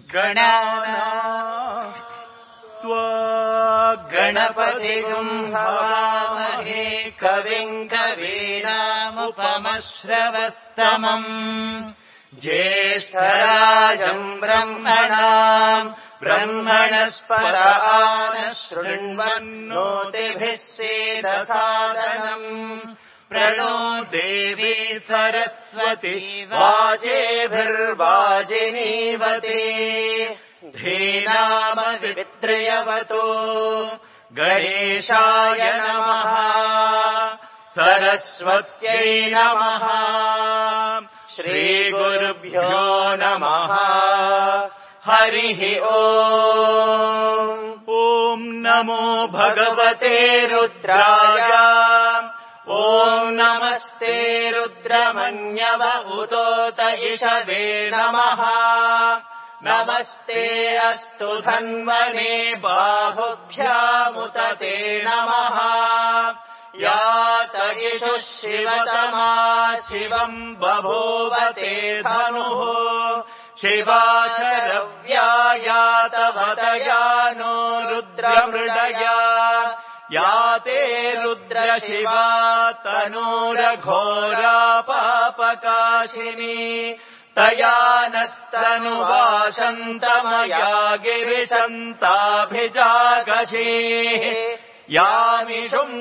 गणानाम् त्वा गणपतिगुम् हवामहे कविम् कवीनामुपमश्रवस्तमम् ज्येष्ठराजम् ब्रह्मणाम् ब्रह्मणस्पत नः शृण्वन्नोतिभिः सेदसादनम् प्रणो देवी सरस्वती वाजेभिर्वाजिनीवती धीनामवित्रयवतो गणेशाय नमः सरस्वत्यै नमः श्रीगुरुभ्यो नमः हरिः ॐ नमो भगवते रुद्राय ॐ नमस्ते रुद्रमन्यव उतोत इषवे नमः नमस्ते अस्तु धन्वने बाहुभ्यामुत ते नमः यात इषुः शिवतमा शिवम् बभूव ते धनुः शिवाचरव्या यातवतया नो रुद्रमृडया याते रुद्रशिवा तनूरघोरा पापकाशिनी तया नस्तनुवासन्तमया गिरिशन्ताभिजागशीः यामिषुम्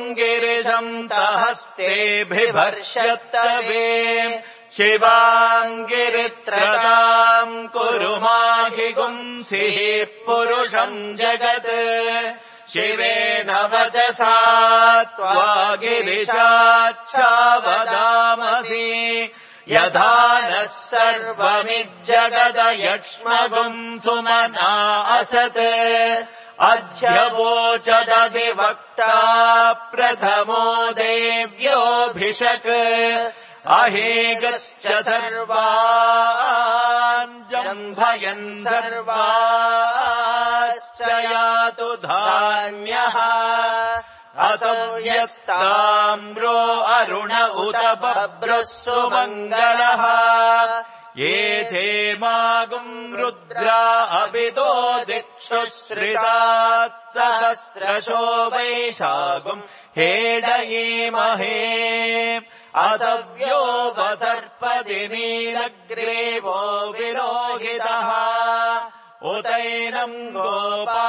गिरिशन्तहस्तेऽभिभर्षत्तवे शिवाम् गिरित्रताम् कुरु माहि गुंसिः पुरुषम् जगत् शिवेन वचसा त्वा गिरिशाच्छावदामसि यथा नः सर्वमिज्जगदयक्ष्मगुम् सुमना असत् अध्यवोचदधिवक्ता प्रथमो देव्योऽभिषक् अहेगश्च सर्वान् जम्भयन् सर्वाश्च यातु धान्यः असौ यस्ताम्रो अरुण उत बभ्रुः सुमङ्गलः ये चेमागुम् रुद्रा अभितो दिक्षु श्रितात् सहस्रशो वैशागुम् हेडयेमहे असव्यो वसर्पति नीलग्रीवो विलोहितः उतैनम् गोपा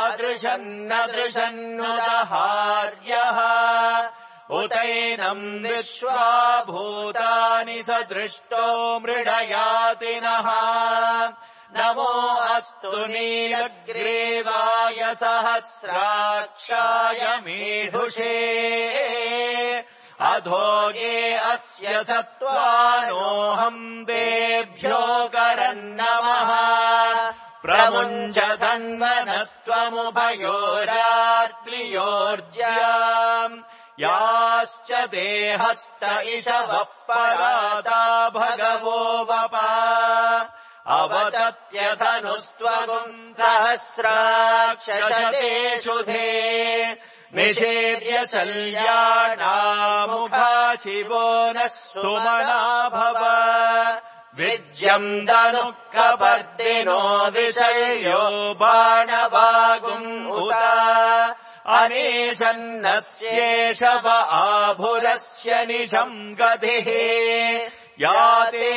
अदृशन्नदृशन्नुदहार्यः उतैनम् विश्वा भूतानि सदृष्टो मृडयातिनः नमो अस्तु नीलग्रीवाय सहस्राक्षाय मीढुषे अधो ये अस्य सत्त्वानोऽहम् देभ्यो करन्नमः प्रमुञ्च धन्वनस्त्वमुभयोरात्रियोर्ज्याम् याश्च देहस्त इषवः पराता भगवो वपा अवतत्यधनुस्त्वगुम् सहस्राक्षशतेषु धे निषेव्य शल्याणामुखा शिवो नः सुमना भव विज्यम् दनुः कपर्दिनो विषयो बाणवागुम् उत अनेशन्नस्येष व आभुरस्य निशम् गतिः याते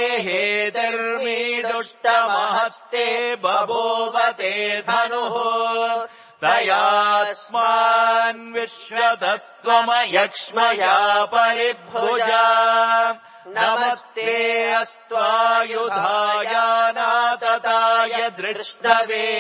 हेतिर्मीदुष्टमहस्ते बभूवते धनुः तयास्मान् विश्वतत्त्वमयक्ष्मया परिभुजा नमस्ते अस्त्वायुधाय नातताय दृष्टवे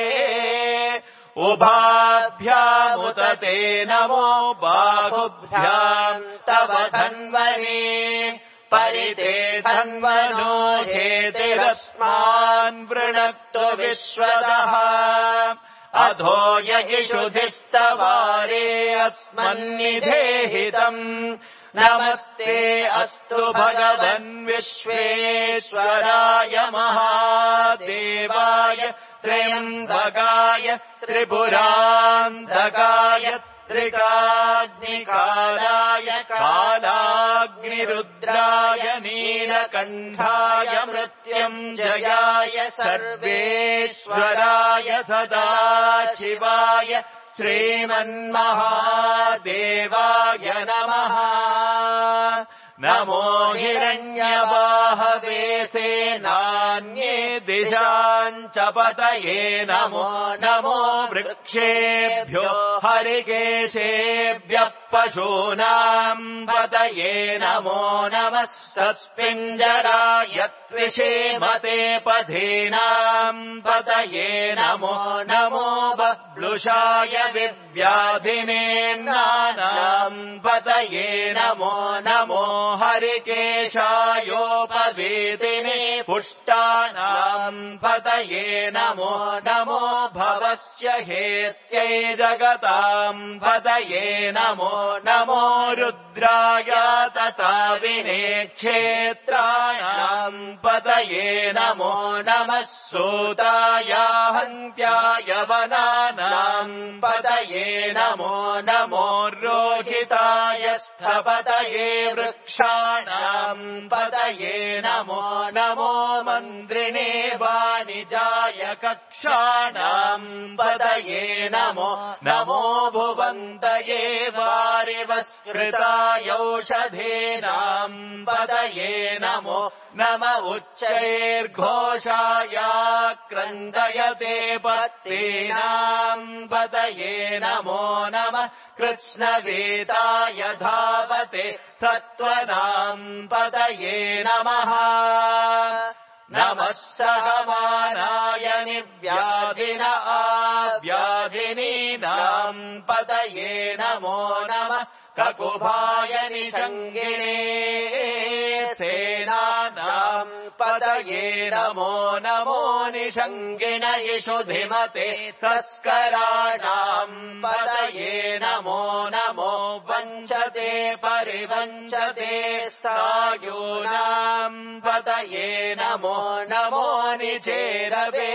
उभाभ्यामुत ते नमो बाहुभ्याम् तव धन्वने परिते धन्वनो हेतिरस्मान् वृणक्तु विश्वतः अधो ययिषुधिस्तवारे अस्मन्निधेहितम् नमस्ते अस्तु भगवन् विश्वेश्वराय महादेवाय त्र्यम्बकाय त्रिपुरान्तकाय त्रिकाग्निकालाय कालाग्नि रुद्राय नीलकण्ठाय मृत्युञ्जयाय सर्वेश्वराय सदाशिवाय श्रीमन्महादेवाय नमः। नमो हिरण्यबाहवे सेनान्ये दिशाम् च पतये नमो नमो वृक्षेभ्यो हरिकेशेभ्यः पशूनाम् पतये नमो नमः। सस्पिञ्जराय त्विषेमते पथीनाम् पतये नमो नमो बब्लुषाय विव्याधिनेन्नानाम् पतये नमो नमो हरिकेशायोपवीतिने पुष्टानाम् पतये नमो नमो भवस्य हेत्यै जगताम् पतये नमो नमो रुद्राय तथा विने क्षेत्राणाम् पतये नमो नमः। सूताय हन्त्याय वनानाम् पतये नमो नमो रोहिताय स्थपतये वृक्षाणाम् पतये नमो नमो मन्त्रिणे वाणिजाय कक्षाणाम् पतये नमो नमो भुवन्तये वारिवस्कृतायौषधीनाम् पतये नमो नम उच्चैर्घोषाय क्रन्दयते पत्नीनाम् पतये नमो नमः। कृत्स्नवेताय धावते सत्त्वनाम् पतये नमः। नमः सहमानाय निव्याधिन आव्याधिनीनाम् पतये नमो नमः। ककुभाय निषङ्गिणे सेनानाम् पतये नमो नमो निषङ्गिण इषुधिमते तस्कराणाम् पतये नमो नमो वञ्चते परिवञ्चते स्थायूनाम् पतये नमो नमो निचेरवे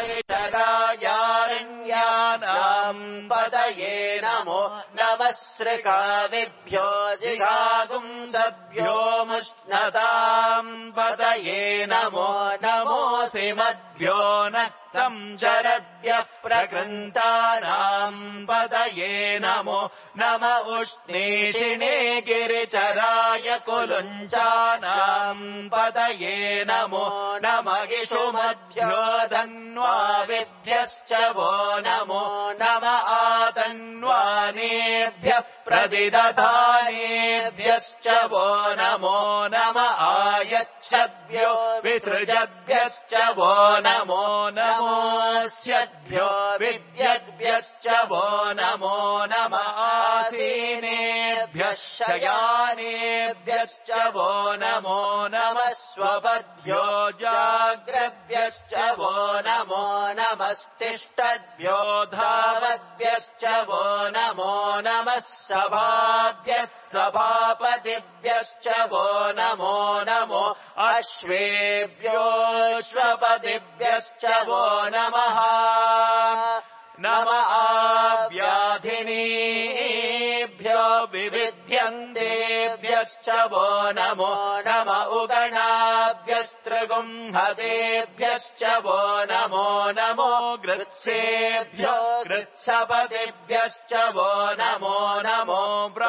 परिचरायारण्यानाम् पतये नमो नमः। श्रिकाविभ्यो जिघागुंसद्भ्यो मुष्णताम् पतये नमो नमोऽसि मद्भ्यो नक्तम् शरद्यः प्रकृन्तानाम् पतये नमो नम उष्णीषिणे गिरिचराय कुलुञ्चानाम् पतये नमो नम इषुमद्भ्यो धन्वाविभ्यश्च वो नमो नम आतन्वानेभ्यः प्रतिदधानेभ्यश्च वो नमो नम आयच्छद्भ्यो विसृजद्भ्यश्च वो नमो नमोऽस्यद्भ्यो विद्यद्भ्यश्च वो नमो नम आसीनेभ्यः शयानेभ्यश्च वो नमो नमः। स्वपद्भ्यो जाग्रद्भ्यश्च वो नमो नमस्तिष्ठद्भ्यो धावद्भ्यश्च वो नमो नमः। सभाभ्यः सभापतिभ्यश्च वो नमो नमो अश्वेभ्योऽश्वपतिभ्यश्च वो नमः। नम आव्याधिनीभ्यो विविध्यन्तेभ्यश्च वो नमो नम उगणाभ्यस्त्रिगुंहतेभ्यश्च वो नमो नमो गृत्सेभ्यो गृत्सपतिभ्यश्च वो नमो नमो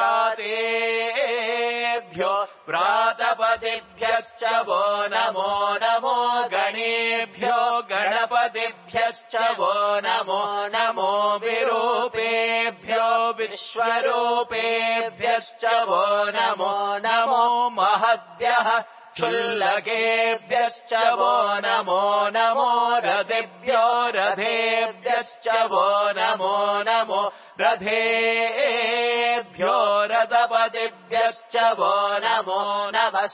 व्रातेभ्यो व्रातपतिभ्यश्च वो नमो नमो गणेभ्यो गणपतिभ्यश्च वो नमो नमो विरूपेभ्यो विश्वरूपेभ्यश्च वो नमो नमो महद्भ्यः क्षुल्लकेभ्यश्च वो नमो नमो रथेभ्यो रथेभ्यश्च वो नमो नमो रथेभ्यो रथपतिभ्यश्च वो नमो नमः।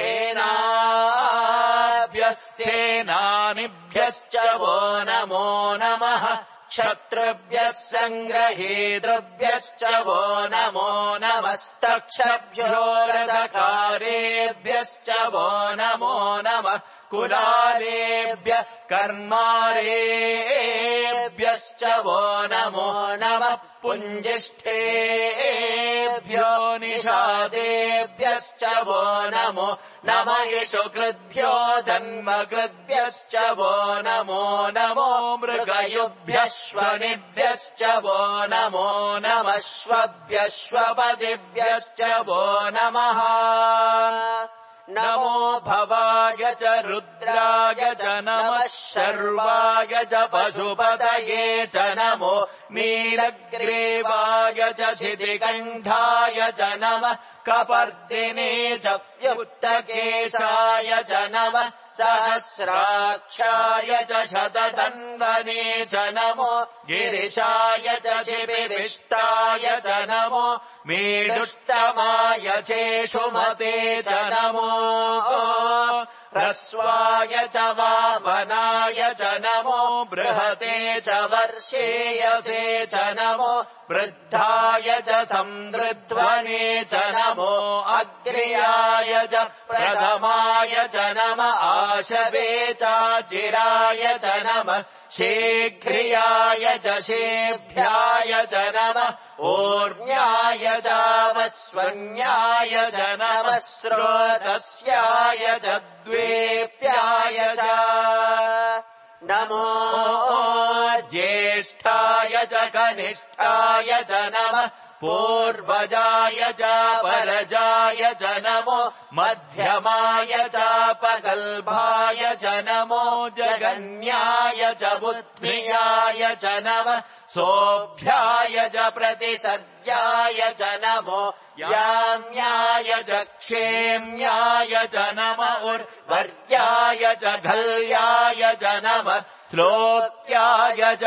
सेनाभ्यः सेनानिभ्यश्च वो नमो नमः। क्षत्रुभ्यः सङ्ग्रहेतृभ्यश्च वो नमो नमस्तक्षभ्यो रथकारेभ्यश्च वो नमो नमः। कुलालेभ्यः कर्मारेभ्यश्च वो नमो नमः पुञ्जिष्ठेभ्यो निषादेभ्यश्च वो नमो नम यशुकृद्भ्यो जन्मकृद्भ्यश्च वो नमो नमो मृगयुभ्यश्वनिभ्यश्च वो नमो नमः श्वभ्यश्वपदिभ्यश्च वो नमः नमो भवाय च रुद्राय च नमः शर्वाय च पशुपतये च नमो नीलग्रीवाय च शितिकण्ठाय च नमः कपर्दिने च व्युत्तकेशाय च नमः सहस्राक्षाय च शतधन्वने च नमो गिरिशाय च शिबिविष्टाय च नमो मेढुष्टमाय चेषुमते च नमो ह्रस्वाय च वामनाय च नमो बृहते च वर्षेयसे च नमो वृद्धाय च संवृध्वने च नमो अग्र्याय च प्रथमाय च नम आशवे चाचिराय च नमः शीघ्रियाय च शेभ्याय च नमः ऊर्ण्याय चावस्वन्याय च नमः स्रोतस्याय च द्वेप्याय च नमो ज्येष्ठाय च कनिष्ठाय च नमः पूर्वजाय च परजाय च नमो मध्यमाय चापगल्भाय च नमो जगन्याय च बुद्ध्याय च नमः सोऽभ्याय च प्रतिसर्याय च नमो याम्याय च क्षेम्याय च नम उर्वर्याय च घल्याय च नमः श्लोक्याय च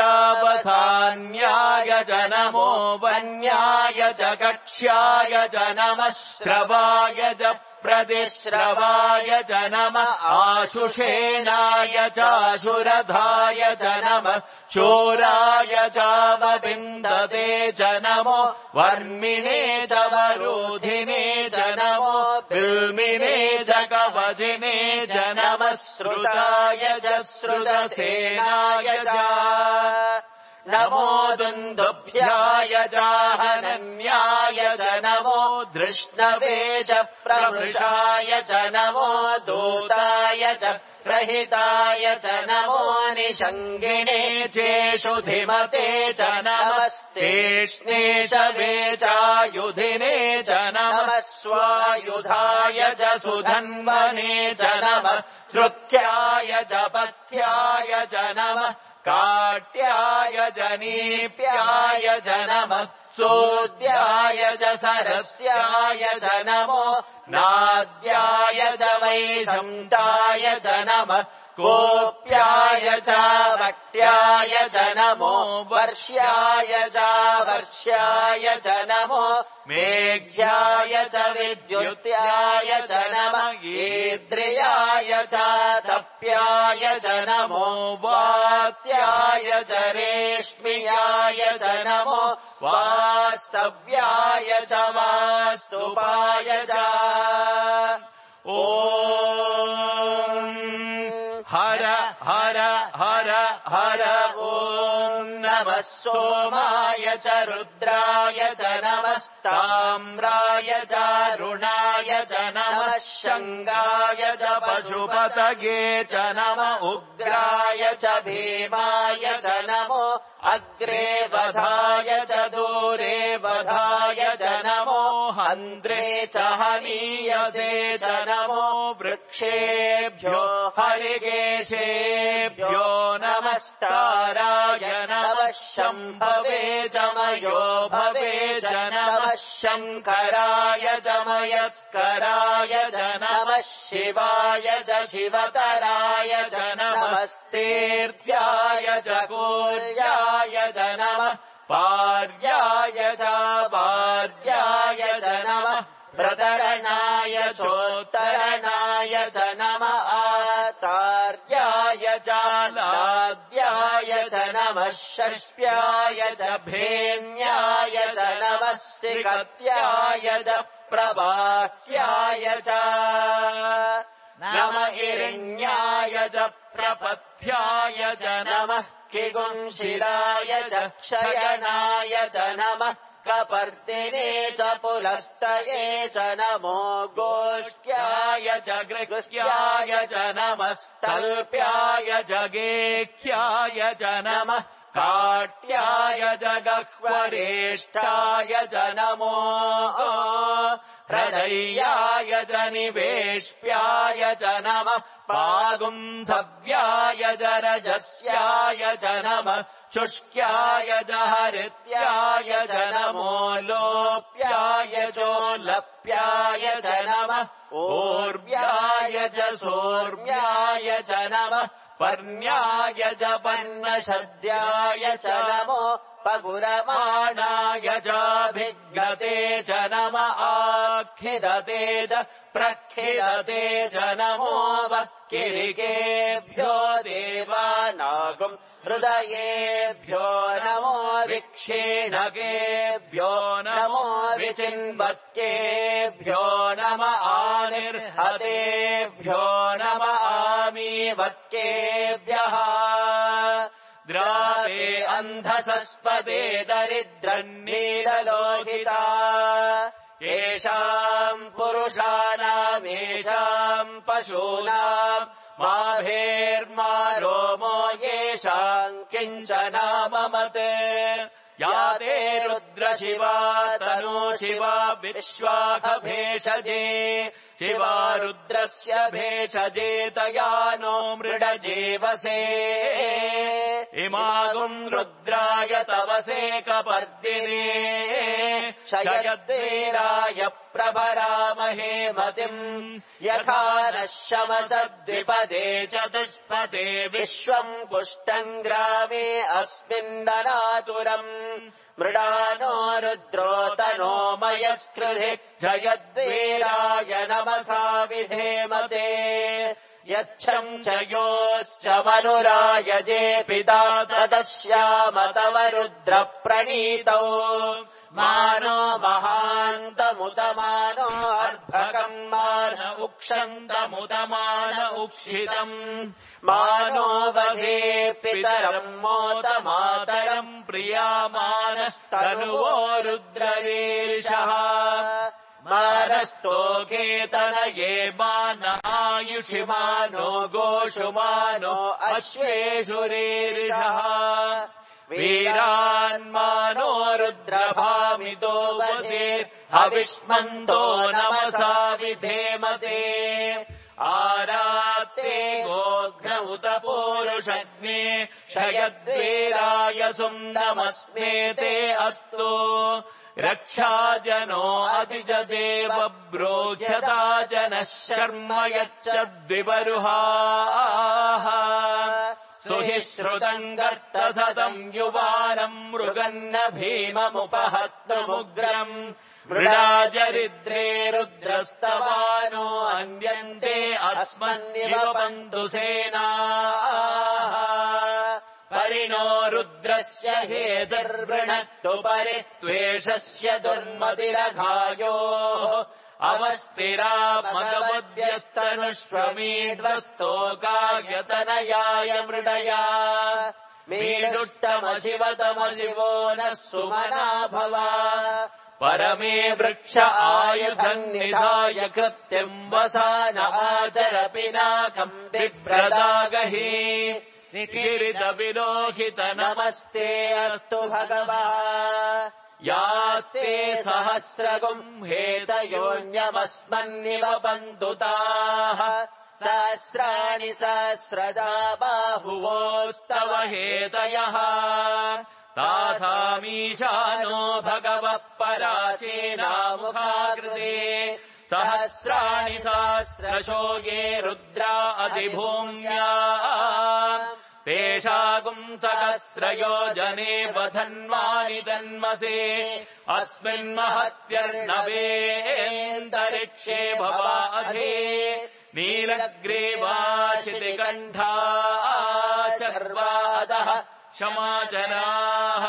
वसान्याय च नमो वन्याय च कक्ष्याय च नमः श्रवाय च प्रतिश्रवाय च नमः आशुषेनाय चाशुरधाय च नमः शूराय चावविन्दते च नमो वर्मिणे च वरोधिने च नमो बिल्मिने च कवचिने च नमः श्रुताय च श्रुतसेनाय च नमो दुन्दुभ्याय चाहनन्याय च नमो धृष्णवे च प्रवृषाय च नमो दूताय च रहिताय च नमो निषङ्गिणे चेषुधिमते च नमस्तेष्णेशवे चायुधिने च नमः स्वायुधाय च सुधन्वने च नमः श्रुत्याय च पथ्याय च नमः काट्याय जनीप्याय च नमः सोद्याय च सरस्याय च नमो नाद्याय च वैशन्ताय च नमः कोप्याय च वट्याय च नमो वर्ष्याय च वर्ष्याय च नमो मेघ्याय च विद्युत्याय च नमः ईद्रियाय च तप्याय च नमो वात्याय च रेश्मियाय च नमो वास्तव्याय च वास्तुपाय च ॐ हर हर हर हर ॐ नमः सोमाय च रुद्राय च नमस्ताम्राय चारुणाय च नमः शङ्गाय च पशुपतये च नम उग्राय च भीमाय च नमो अग्रे वधाय च दूरे वधाय च नमो हन्त्रे च हनीयसे च नमो वृक्षेभ्यो हरिकेशेभ्यो नमस्ताराय नमः शम्भवे च मयो भवे च नमः शङ्कराय च मयस्कराय च नमः शिवाय च शिवतराय च नमस्तेऽर्थ्याय च कोल्याय च नमः पार्याय च पार्याय च नमः प्रतरणाय चोत्तरणाय च नमः आतार्याय च लाद्याय च नमः षष्ट्याय च भेन्याय च नमः सिगत्याय च प्रबाह्याय च नम हिरण्याय च प्रपथ्याय च नमः किगुंशिलाय च क्षयनाय च नमः कपर्दिने च पुलस्तये च नमो गोष्ठ्याय च गृह्याय च नमस्तल्प्याय च गेह्याय च नमः काट्याय च गह्वरेष्ठाय च नमो हृदयाय च निवेश्याय च नमः पागुंधव्याय च रजस्याय च नमः शुष्क्याय च हरित्याय च नमो लोप्याय चोलप्याय च नमः ऊर्व्याय च सोर्व्याय च नमः पर्ण्याय च पर्णशद्याय च नमो पगुरमाणाय चाभिघ्नते च नम आखिदते च प्रखिदते च नमो वक्किरिकेभ्यो देवानागुम् हृदयेभ्यो नमो विक्षीणकेभ्यो नमो विचिन्वत्केभ्यो नम आनिर्हतेभ्यो नम आमीवत्केभ्यः द्रावे अन्धसस्पदे दरिद्रन्नीललोहिता येषाम् पुरुषाणामेषाम् पशूनाम् माभेर्मा रोमो येषाम् किञ्चनाममते या ते रुद्रशिवा तनो शिवा विश्वाखभेषजे शिवा रुद्रस्य भेषजे तया नो मृडजेवसे इमागुम् रुद्राय तवसे कपर्दिने शयद्वीराय प्रभरामहे मतिम् यथा नः शमसद्विपदे चतुष्पदे विश्वम् पुष्टम् ग्रामे अस्मिन्ननातुरम् मृडानो रुद्रो तनो मयस्कृधि जयद्वीराय नमसा विधेमते यच्छम् च योश्च मनुरायजे पिता तदस्याम तव रुद्रप्रणीतौ मानो महान्तमुतमानो अर्भकम् मान उक्षन्तमुतमान उक्षितम् मानो वधे पितरम् मोतमातरम् प्रियामानस्तनुवो रुद्ररीषः मानस्तोकेतनये मानायुषिमानो गोषुमानो अश्वेषुरीरिषः वीरान्मानो रुद्रभामितो वधेर्हविष्मन्तो नमसा विधेमते आरात्ते गोघ्न उत पूरुषग्ने शयद्वीराय सुन्दमस्मे ते अस्तु रक्षाजनो अतिजदेव ब्रोह्यता जनः शर्म यच्चद्विबरुहाः सुहि श्रुतम् गर्तसतम् युवानम् मृगन्न भीममुपहत्तमुग्रम् मृडाजरिद्रे रुद्रस्तवानो अन्यन्ते अस्मन्निव बन्धुसेनाः परिणो रुद्रस्य हेतुर्वृणक्तु परित्वेषस्य दुर्मतिरघायोः अवस्तिरा मदवद्यस्तनुष्वमीड्वस्तोकायतनयाय मृडया मीडुट्टमशिवतमशिवो नः सुमना भव परमे वृक्ष आयुधम् निधाय कृत्यम् वसान आचर पिनाकम् बिभ्रदागहि निकीर्तविलोहित नमस्ते अस्तु भगवा यास्ते सहस्रगुम् हेतयोऽन्यमस्मन्निव बन्धुताः सहस्राणि सहस्रदा बाहुवोस्तव हेतयः तासामीशानो भगवः पराचीनामुखाकृते सहस्राणि सहस्रशो ये रुद्रा अधिभूम्या तेषागुम् सहस्रयोजने वधन्वानि तन्मसे अस्मिन्महत्यर्णवेऽन्तरिक्षे भवाधे नीलग्रीवाचितिकण्ठा शर्वादः क्षमाजनाः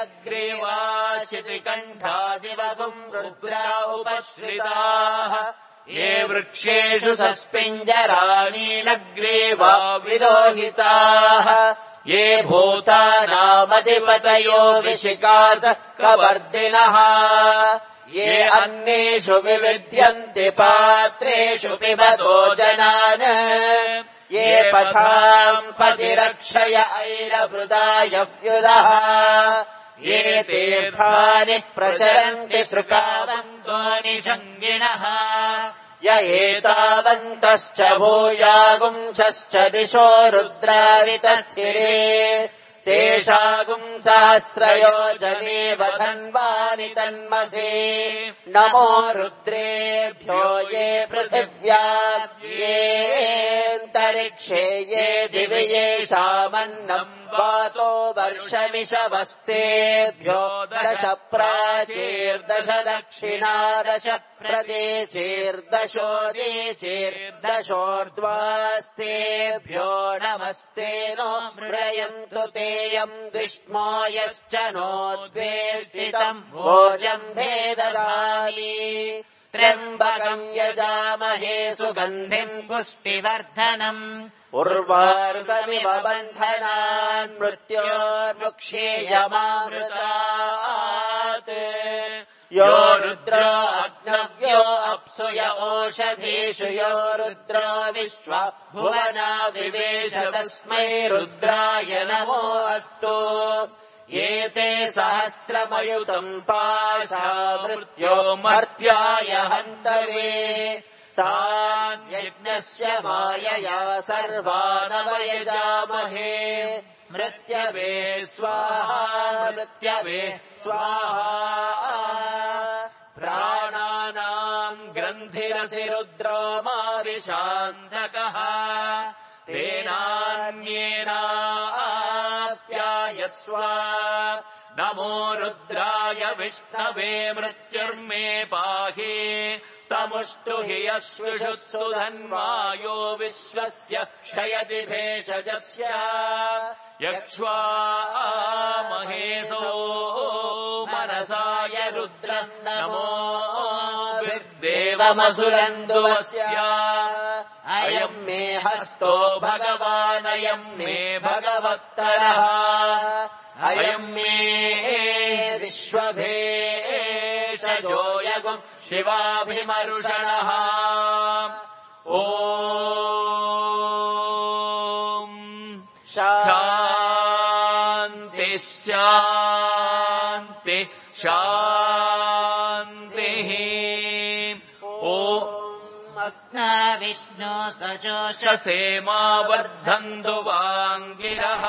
नीलग्रीवाचितिकण्ठादिवगुम् रुद्रा उपश्रिताः ये वृक्षेषु सस्पिञ्जराणीनग्रीवा विलोहिताः ये भूतानामधिपतयो विशिकासकवर्दिनः ये अन्नेषु विविध्यन्ति पात्रेषु पिबतो जनान् ये पथाम् पतिरक्षय ऐरवृदायव्युदः ये तीर्थानि प्रचरन्ति सृकावन्तो निषङ्गिणः य एतावन्तश्च भूयागुंसश्च दिशो रुद्रावितस्थिरे तेषागुम् सहस्रयोजनेव धन्वानि तन्मसे नमो रुद्रेभ्यो ये पृथिव्याव्येऽन्तरिक्षे ये दिवि येषामन्नम् वातो वर्षमिषवस्तेभ्यो 10 प्राचीर्दश दक्षिणा 10 प्रदेचेर्दशोदीचेर्दशोर्ध्वास्तेभ्यो नमस्ते नो मृळयन्तु तेयम् विष्मो यश्च नोद्वेष्टितम् भोजम् भेददामि त्र्यम्बकम् यजामहे सुगन्धिम् पुष्टिवर्धनम् उर्वारुकमिव बन्धनान् मृत्योर्मुक्षीयमामृतात् यो रुद्रो अग्नव्यो अप्सु य ओषधीषु यो रुद्रो विश्वा भुवना विवेश तस्मै रुद्राय नमो अस्तु एते सहस्रमयुतम् पाशा मृत्यो मर्त्याय हन्तवे तान् यज्ञस्य मायया सर्वानवयजामहे मृत्यवे स्वाहा मृत्यवे स्वाहा प्राणानाम् ग्रन्थिरसि रुद्रो माविशान्धकः तेनान्येनाप्यायस्व नमो रुद्राय विष्णवे मृत्युर्मे पाहि तमुष्टु हि अश्विषुः सुधन्वायो विश्वस्य क्षयति भेषजस्य यक्ष्वा महेशो मनसाय रुद्रम् नमो विद्देवमसुरन्दुवस्य अयम् मे हस्तो भगवानयम् मे भगवत्तरः अयम् मे विश्वभेषजो यगुम् शिवाभिमरुषणः ॐ शान्ति शान्ति शान्तिः ॐ विष्णु सजोषसेमा वर्धन्तु वाङ्गिरः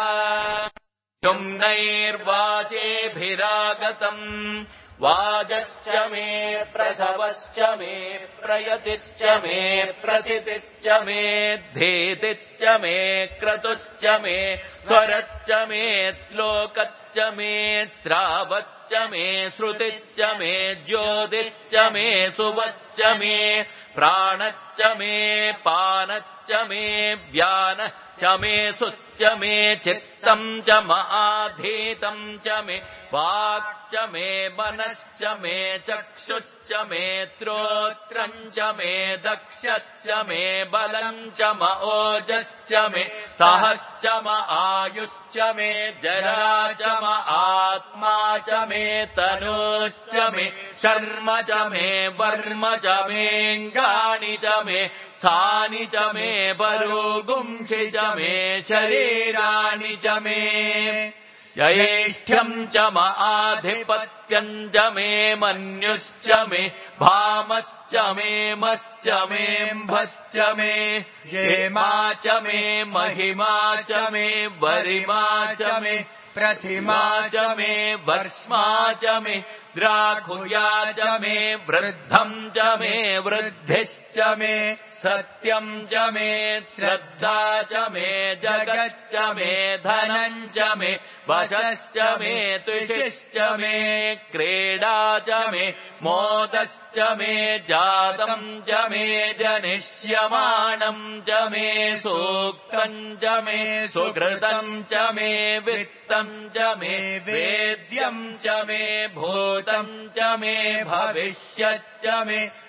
युम्नैर्वाचेभिरागतम् वाजश्च मे प्रसवश्च मे प्रयतिश्च मे प्रथितिश्च मे धीतिश्च मे क्रतुश्च मे स्वरश्च मे श्लोकश्च मे श्रावश्च मे श्रुतिश्च मे ज्योतिश्च मे सुवश्च मे प्राणश्च मे पानश्च मे व्यानश्च मे सुश्च मे चित्तम् च महाधीतम् च मे वाक्च मे मनश्च मे चक्षुश्च मे श्रोत्रम् च मे दक्षश्च मे बलम् च म ओजश्च मे सहश्च म आयुश्च मे जरा च म आत्मा च मे तनुश्च मे शर्म च मे वर्म च मेऽङ्गानि च मे स्थानि च मे बरूगुंसि च मे शरीराणि च मे यैष्ठ्यम् च म आधिपत्यम् च मे मन्युश्च मे भामश्च मे मश्च मेऽम्भश्च मे जेमा च मे महिमा च मे वरिमा च मे प्रतिमा च मे वर्ष्मा च मे द्राघुया च मे वृद्धम् च मे वृद्धिश्च मे सत्यम् च मे श्रद्धा च मे जगच्च मे धनम् च मे वशश्च मे तुषिश्च मे क्रीडा च मे मोदश्च मे जातम् च मे जनिष्यमाणम् च मे सूक्तम् च मे सुकृतम् च मे वित्तम् च मे वेद्यम् च मे भूतम् च मे भविष्यच्च मे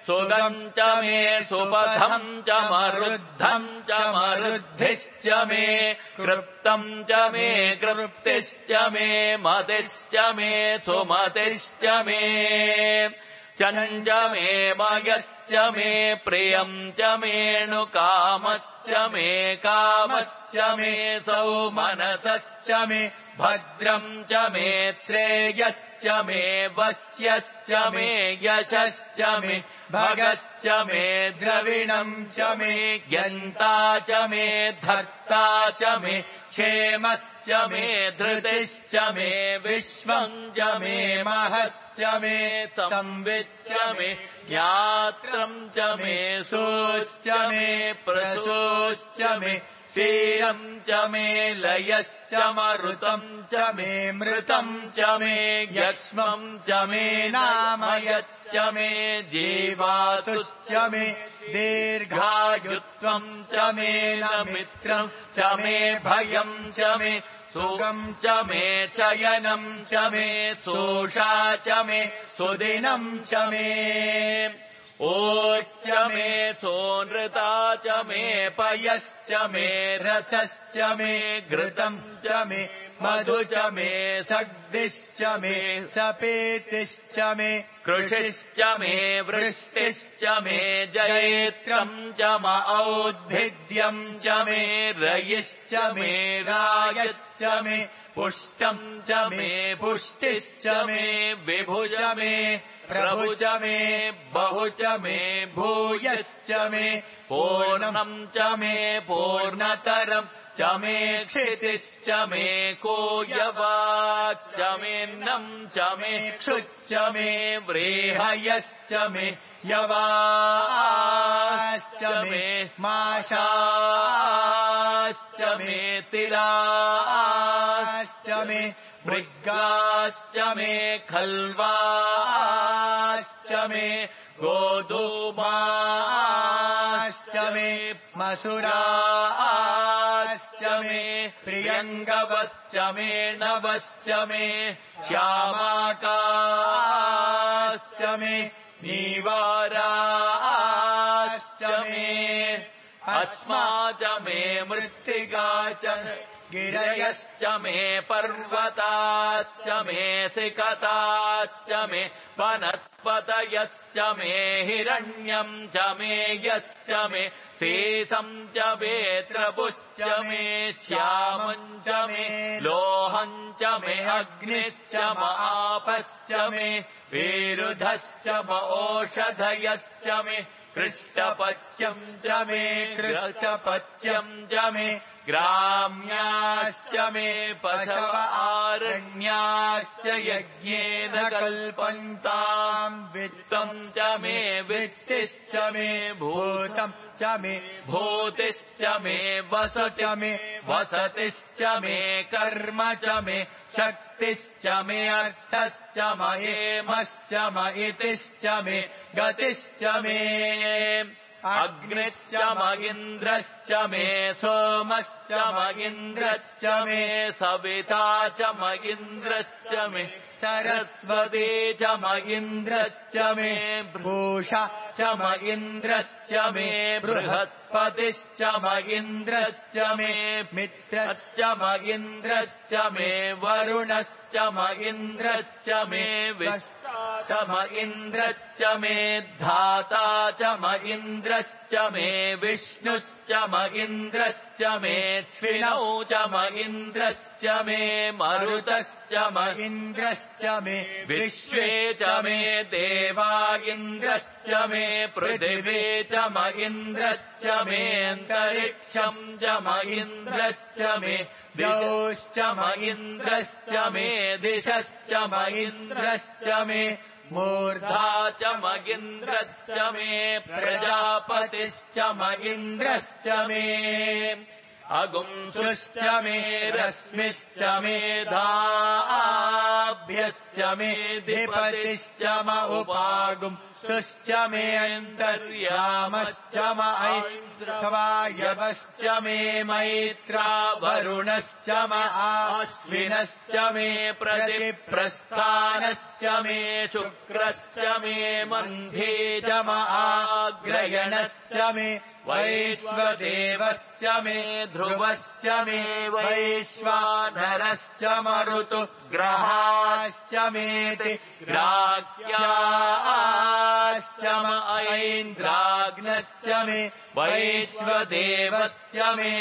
सुगम् च मे सुपथम् च मरुद्धम् च मरुद्धिश्च मे कृप्तम् च मे कृप्तिश्च मे मतिश्च मे सुमतिश्च मे चञ्च मे मयश्च मे प्रियम् च मेऽणुकामश्च मे कामश्च मे सौमनसश्च मे भद्रम् च मे श्रेयश्च मे वश्यश्च मे यशश्च मे भगश्च मे द्रविणम् च मे यन्ता च मे धर्ता च मे क्षेमश्च मे धृतिश्च मे विश्वम् च मे महश्च मे संविच्च मे ज्ञात्रम् च मे सोश्च मे प्रसोश्च मे क्षीरम् च मे लयश्च मरुतम् च मे मृतम् च मे यक्ष्मम् च मे नामयच्च मे जीवातुश्च मे दीर्घायुत्वम् च मे नमित्रम् च मे भयम् च मे सुगम् च मे शयनम् च मे सोषा च मे सुदिनम् च मे ओच्च मे सोनृता च मे पयश्च मे रसश्च मे घृतम् च मे मधु च मे सग्दिश्च मे सपेतिश्च मे कृषिश्च मे वृष्टिश्च मे जयेत्रम् च म औद्भिद्यम् च मे रयिश्च मे रायश्च मे पुष्टम् च मे पुष्टिश्च मे विभुज मे प्रभु च मे बहु च मे भूयश्च मे पूर्णम् च मे पूर्णतरम् च मे क्षितिश्च मे कोयवाच्च मेऽन्नम् च मे क्षुच्च मे व्रेहयश्च मे यवाश्च मे माशाश्च मे तिलाश्च मे मृगाश्च मे खल्वाश्च मे गोधूमाश्च मे मसुराश्च मे प्रियङ्गवश्च मे नवश्च मे श्यामाकाश्च मे नीवाराश्च मे अस्मा च मे मृत्तिका च गिरयश्च मे पर्वताश्च मे सिकताश्च मे वनस्पतयश्च मे हिरण्यम् च मे यश्च मे शेषम् च वेत्रपुश्च मे श्यामम् च मे लोहम् च मे अग्निश्च आपश्च मे विरुधश्च ओषधयश्च मे कृष्टपच्यम् च मे कृष्टपच्यम् च मे ग्राम्याश्च मे पशव आरण्याश्च यज्ञेन कल्पन्ताम् वित्तम् च मे वित्तिश्च मे भूतम् च मे भूतिश्च मे वसति मे वसतिश्च मे कर्म च मे शक्तिश्च मे अर्थश्च मयेमश्च मयितिश्च मे गतिश्च मे अग्निश्च मगिन्द्रश्च मे सोमश्च मगिन्द्रश्च मे सविता च मगिन्द्रश्च मे सरस्वती च मगिन्द्रश्च मे भूषा च मगिन्द्रश्च मे बृहस्पतिश्च मगिन्द्रश्च मे मित्रश्च मगिन्द्रश्च मे वरुणश्च मगिन्द्रश्च मे विष्टा च मगिन्द्रश्च मे धाता च मगिन्द्रश्च मे विष्णुश्च मगिन्द्रश्च मे श्विनौ च मगिन्द्रश्च मे मरुतश्च मगिन्द्रश्च मे विश्वे च मे देवा इन्द्रश्च मे पृथिवी च मगिन्द्रश्च मे अन्तरिक्षम् च मगिन्द्रश्च मे द्यौश्च मगिन्द्रश्च मे दिशश्च मगिन्द्रश्च मे मूर्धा च मगिन्द्रश्च मे प्रजापतिश्च मगिन्द्रश्च मे अगुंसुश्च मे रश्मिश्च मे धाभ्यश्च मे धिपतिश्च म उपागुंसुश्च मे अन्तर्यामश्च म ऐन्द्रवायवश्च मे मैत्रा वरुणश्च म आश्विनश्च मे प्रतिप्रस्थानश्च मे शुक्रश्च मे मन्धे च म आग्रयणश्च मे वैश्वदेवश्च मे ध्रुवश्च मे वैश्वानरश्च मरुतु ग्रहाश्च मेति ग्राह्याश्च म ऐन्द्राग्नश्च मे वैश्वदेवश्च मे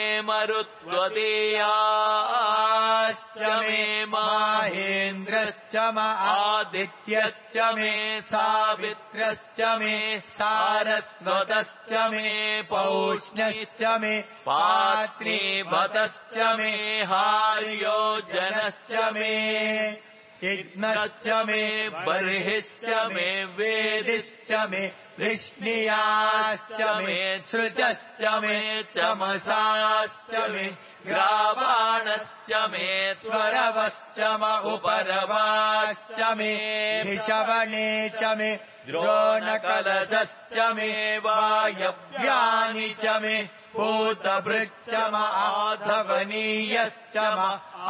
मरुत्वदेयाश्च मे माहेन्द्रश्च म आदित्यश्च मे सावित्रश्च मे सारस्वतश्च मे पौष्ण्यश्च मे पात्रीभतश्च मे हार्योजनश्च मे इग्नश्च मे बर्हिश्च मे वेदिश्च मे वृष्णियाश्च मे श्रुतश्च मे चमसाश्च मे ग्रावाणश्च मे स्वरवश्च म उपरवाश्च मे ऋषवणे च मे द्रोणकलशश्च मे वायव्यानि च मे भूतभृच्च म आधवनीयश्च म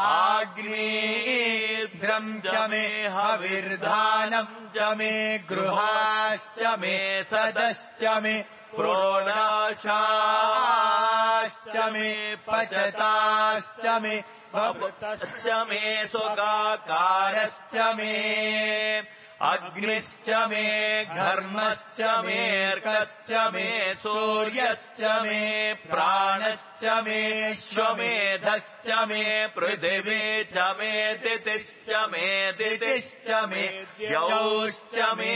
आग्नेयेभ्यम् च मे हविर्धानम् च मे गृहाश्च मे सदश्च मे प्रोणाशाश्च मे पचताश्च मे भवतश्च मे सुगाकारश्च मे अग्निश्च मे घर्मश्च मेऽर्कश्च मे सूर्यश्च मे प्राणश्च मे श्वमेधश्च मे पृथिवी च मे दितिश्च मे दितिश्च मे द्यौश्च मे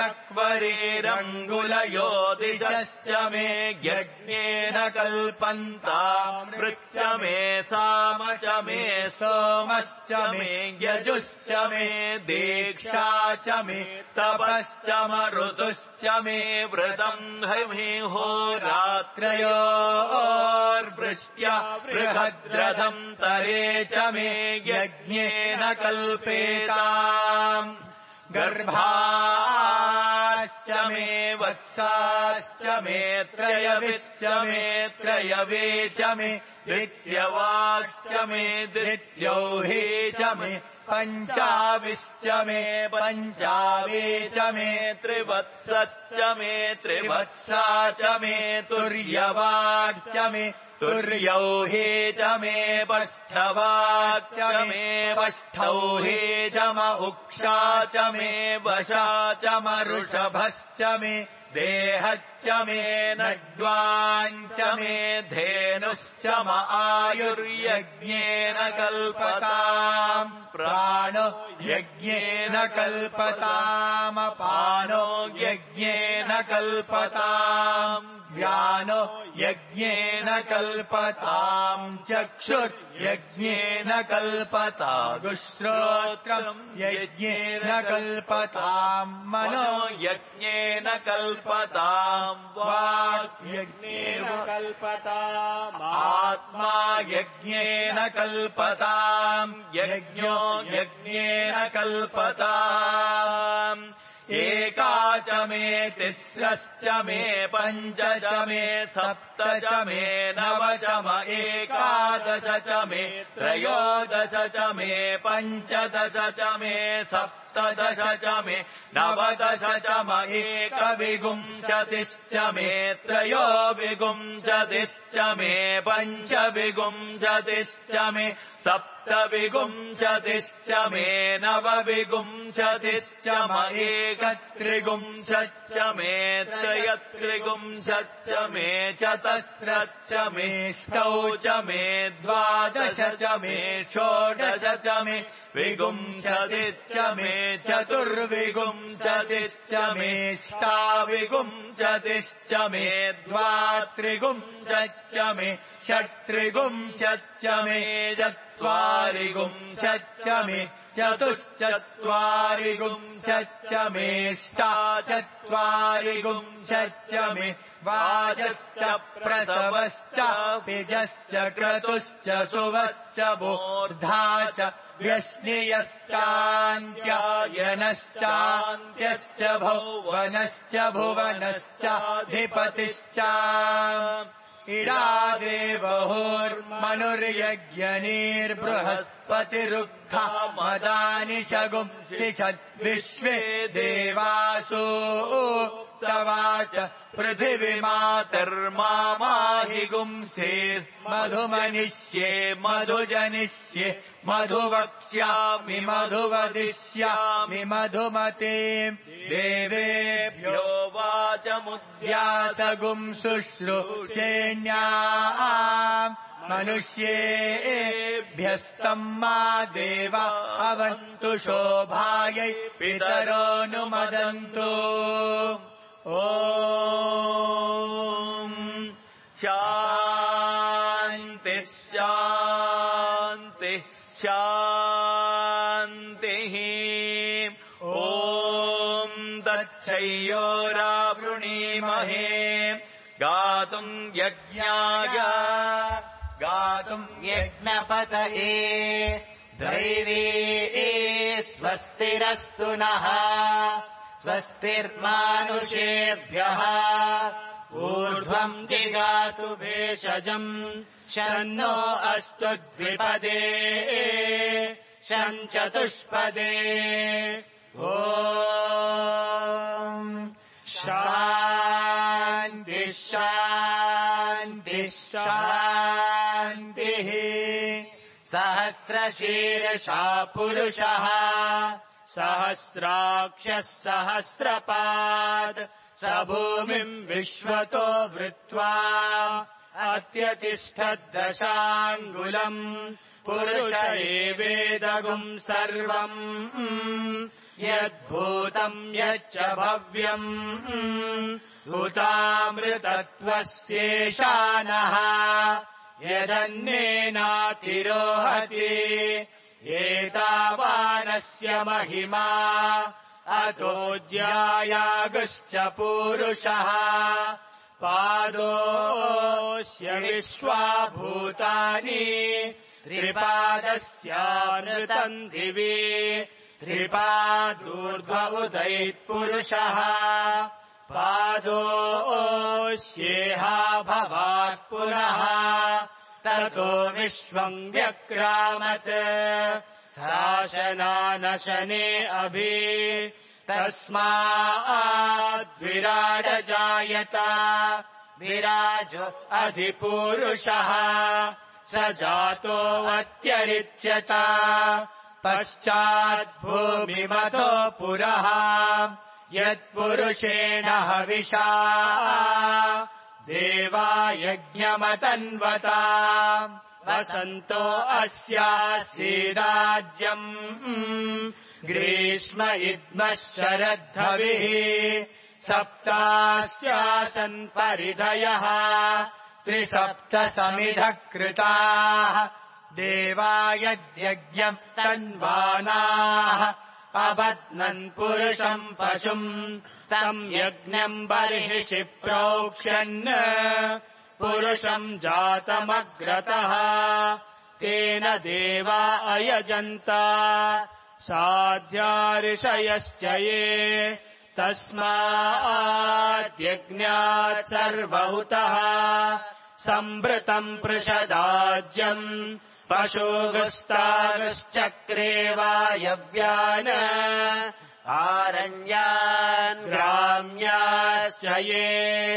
शक्वरेरङ्गुलयोदिशश्च मे यज्ञेन कल्पन्तामृच्च मे साम च मे सोमश्च मे यजुश्च मे दीक्षा च मे तपश्च मरुतुश्च मे व्रतम् हविः होरात्रयोर्वृष्ट्या बृहद्रथम् तरे च मे यज्ञेन कल्पेताम् गर्भाश्च मे वत्साश्च मे त्रयविश्च मे त्रयवे च मे द्वितीयवाक्च मे द्वितीयौहे च मे पञ्चाविश्च मे पञ्चावे च मे त्रिवत्सश्च मे त्रिवत्सा च मे तुर्यवाक्च मे तुर्यौहे च मे पष्ठवाक्च मे पष्ठौहे च म उक्षा च मे वशा च म ऋषभश्च मे देहश्च मे नड्वाञ्च मे धेनुश्च म आयुर्यज्ञेन कल्पताम् प्राणो यज्ञेन कल्पतामपानो यज्ञेन कल्पताम् व्यानो यज्ञेन कल्पताम् चक्षुर्यज्ञेन कल्पतागुश्रोत्रम् यज्ञेन कल्पताम् मनो यज्ञेन कल्पताम् वाक् यज्ञेन कल्पताम् आत्मा यज्ञेन कल्पताम् यज्ञो यज्ञेन कल्पताम् एका च मे तिस्रश्च मे पञ्च च मे सप्त च मे नव च म एकादश च मे त्रयोदश च मे पञ्चदश च मे सप्तदश च मे नवदश च म एकविंशतिश्च मे त्रयोविंशतिश्च मे पञ्चविंशतिश्च मे सप्तविंशतिश्च मे नवविंशतिश्च म एकत्रिंशच्च मे त्रयत्रिंशच्च मे चतस्रश्च मे ष्टौ च मे द्वादश च मे षोडश च मे विंशतिश्च मे चतुर्विंशतिश्च मे ष्टाविंशतिश्च मे द्वात्रिंशच्च मे षट्त्रिगुंशच्च मे चत्वारिगुंशच्च मे चतुश्चत्वारिगुंशच्च मेष्टाचत्वारिगुंशच्च मे वाजश्च प्रसवश्च पिजश्च क्रतुश्च सुवश्च बोर्धा च व्यश्नियश्चान्त्यायनश्चान्त्यश्च भुवनश्च भुवनश्चाधिपतिश्च इडादेवहुर्मनुर्यज्ञनीर्बृहस्पतिरुक्था मदानि शगुंसिषद्विश्वे देवासो तवाच पृथिवीमातर्माहि गुंसेर्मधुमनिष्ये मधुजनिष्ये मधुवक्ष्यामि मधुवदिष्यामि मधुमते देवेभ्यो वाचमुद्यासगुंशुश्रूषेण्या मनुष्येभ्यस्तम् मा देवा अवन्तु शोभायै पितरोऽनुमदन्तु ॐ शान्तिः शान्तिः शान्तिः ॐ तच्छयोरावृणीमहे गातुम् यज्ञाय गातुम् यज्ञपतये दैवे स्वस्तिरस्तु नः स्वस्तिर्मानुषेभ्यः ऊर्ध्वम् जिगातु भेषजम् शन्नो अस्तु द्विपदे शञ्चतुष्पदे ॐ शान्तिः शान्तिः शान्तिः सहस्रशीर्षा पुरुषः सहस्राक्षः सहस्रपात् स भूमिम् विश्वतो वृत्वा अत्यतिष्ठद्दशाङ्गुलम् पुरुष एवेदगुम् सर्वम् यद्भूतम् यच्च भव्यम् हुतामृतत्वस्येषानः यदन्नेनातिरोहति एतावानस्य महिमा अतो ज्यायागश्च पूरुषः पादोऽस्य विश्वाभूतानि त्रिपादस्यामृतम् दिवि त्रिपादूर्ध्व उदैत्पुरुषः पादोऽस्येहा भवात् पुनः ततो विश्वम् व्यक्रामत् शासनानशने अभि तस्माद्विराडजायत विराजो अधिपूरुषः स जातोऽत्यरिच्यत पश्चाद्भूमिमतो पुरः यत्पुरुषेण हविषा देवा यज्ञमतन्वता वसन्तो अस्यासीदाज्यम् ग्रीष्म इद्मः शरद्धविः सप्तास्यासन् परिधयः त्रिसप्तसमिधः कृताः देवा यद्यज्ञम् तन्वानाः अबध्नन् पुरुषम् पशुम् तम् यज्ञम् बर्हिषि प्रोक्ष्यन् पुरुषम् जातमग्रतः तेन देवा अयजन्त साध्या ऋषयश्च ये तस्माद्यज्ञात् सर्वहुतः सम्भृतम् पृषदाज्यम् पशुगस्तागश्चक्रे वायव्यान् आरण्यान् ग्राम्याश्च ये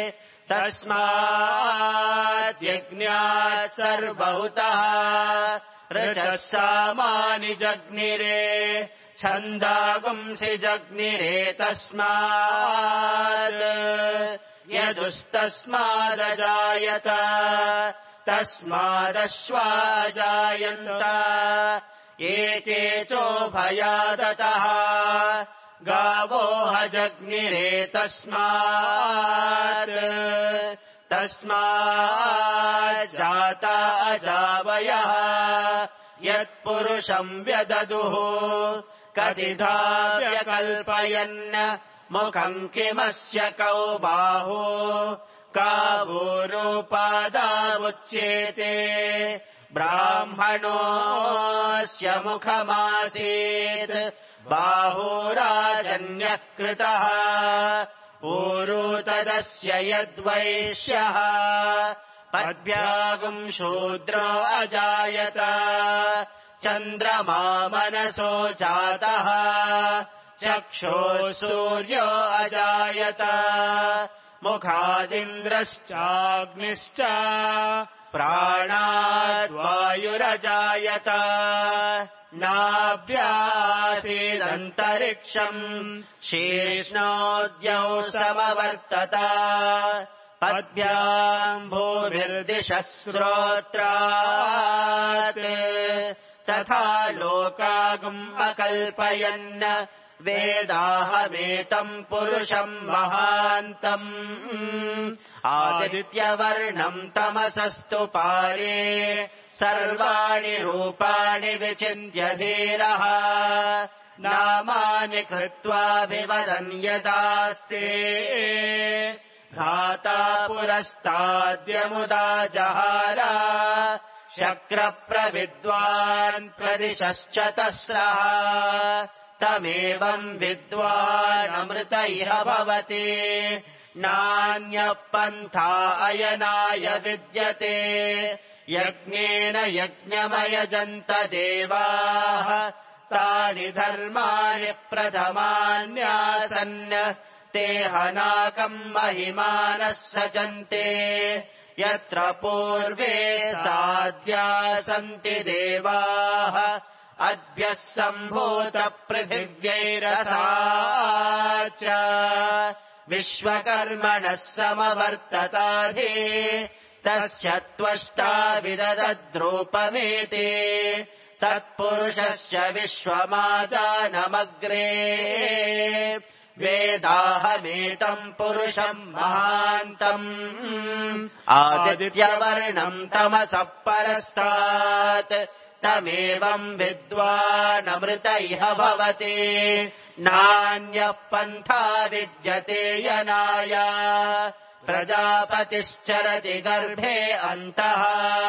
तस्माद्यज्ञात् सर्वहुतः ऋचः सामानि जग्निरे छन्दागुंसि जग्निरे तस्मात् यदुस्तस्मादजायत तस्मादश्वाजायन्त एते चोभयादतः गावो हजग्निरे तस्मात् तस्माज्जाता अजावयः यत्पुरुषम् व्यददुः कतिधा व्यकल्पयन् मुखम् किमस्य कौ बाहो कावोरुपादावुच्येते ब्राह्मणोऽस्य मुखमासीत् बाहुराजन्यः कृतः ऊरू तदस्य यद्वैश्यः पद्भ्यागुम् शूद्रो अजायत चन्द्रमा मनसो जातः चक्षुः सूर्यो अजायत मुखादिन्द्रश्चाग्निश्च प्राणाद्वायुरजायत नाभ्यासीदन्तरिक्षम् शीर्ष्णोद्यौ समवर्तत पद्भ्याम् भूमिर्दिशः श्रोत्रात् तथा लोकागुम् अकल्पयन् वेदाहमेतम् पुरुषम् महान्तम् आदित्यवर्णम् तमसस्तु पारे सर्वाणि रूपाणि विचिन्त्य धीरः नामानि कृत्वाभिवदन् यदास्ते घाता पुरस्ताद्यमुदा जहार शक्रप्रविद्वान् प्रदिशश्च तस्रः तमेवम् विद्वानमृत इह भवति नान्यः पन्था अयनाय विद्यते यज्ञेन यज्ञमयजन्त देवाः तानि धर्माणि प्रथमान्यासन् ते हनाकम् महिमानः सजन्ते यत्र पूर्वे साध्या सन्ति देवाः अद्भ्यः सम्भूतपृथिव्यैरसा च विश्वकर्मणः समवर्तताधि तस्य त्वष्टा विदधद्रूपमेति तत्पुरुषस्य विश्वमाजानमग्रे वेदाहमेतम् पुरुषम् महान्तम् आदित्यवर्णम् तमसः परस्तात् तमेवम् विद्वानमृत इह भवति नान्यः पन्था विद्यते यनाय प्रजापतिश्चरति गर्भे अन्तः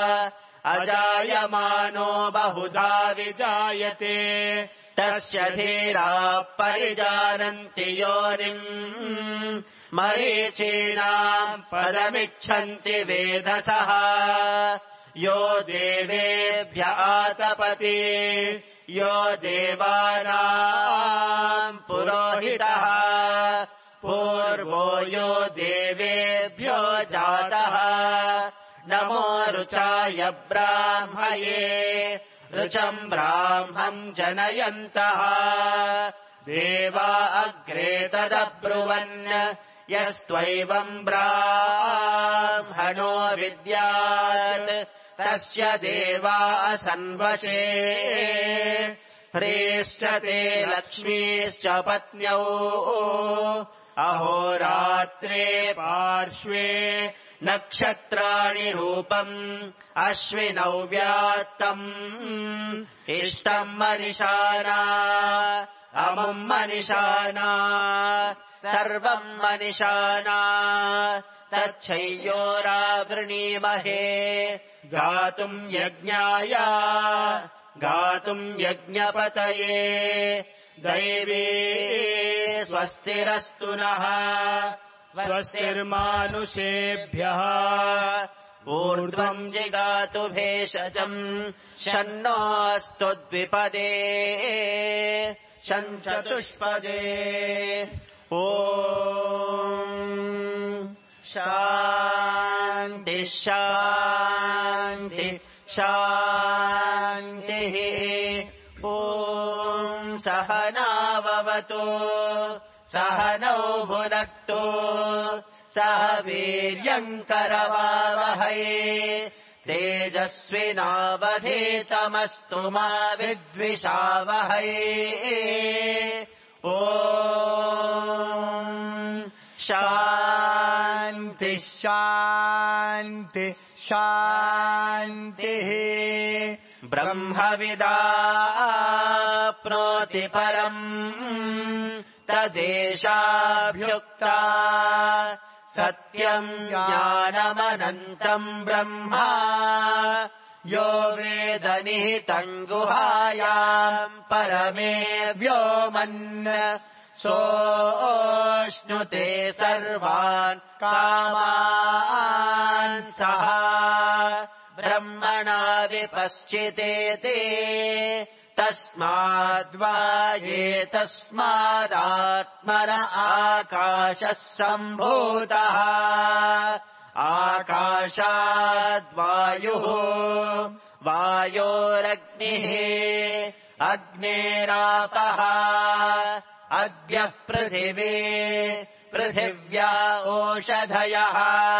अजायमानो बहुधा विजायते तस्य धीराः परिजानन्ति योनिम् मरीचीनाम् पदमिच्छन्ति वेधसः यो देवेभ्य आतपति यो देवानाम् पुरोहितः पूर्वो यो देवेभ्यो जातः नमो रुचाय ब्राह्मये रुचम् ब्राह्मम् जनयन्तः देवा अग्रे तदब्रुवन् यस्त्वैवम् ब्राह्मणो विद्यात् तस्य देवा असन्वशे ह्रीश्च ते लक्ष्मीश्च पत्न्यौ अहोरात्रे पार्श्वे नक्षत्राणि रूपम् अश्विनौ व्यात्तम् इष्टम् मनिषाना अमुम् मनिषाना सर्वम् मनिषाना तच्छय्योरावृणीमहे गातुम् यज्ञाय गातुम् यज्ञपतये दैवी स्वस्तिरस्तु नः स्वस्तिर्मानुषेभ्यः ऊर्ध्वम् जिगातु भेषजम् शन्नोऽस्तु द्विपदे शञ्चतुष्पदे ॐ शान्ति शान्ति शान्तिः ॐ सहनाववतु सहनौ भुनक्तु सह वीर्यम् करवावहै तेजस्विनावधीतमस्तु मा विद्विषावहै ॐ शान्ति शान्ति शान्तिः ब्रह्मविदाप्नोति परम् तदेशाभ्युक्ता सत्यम् ज्ञानमनन्तम् ब्रह्मा यो वेद निहितम् गुहायाम् परमे व्योमन् सोऽश्नुते सर्वान् कामान् सः ब्रह्मणा विपश्चितेते तस्माद्वा ये तस्मादात्मन आकाशः सम्भूतः आकाशाद्वायुः वायोरग्निः अग्नेरापः अद्यः पृथिवी पृथिव्या ओषधयः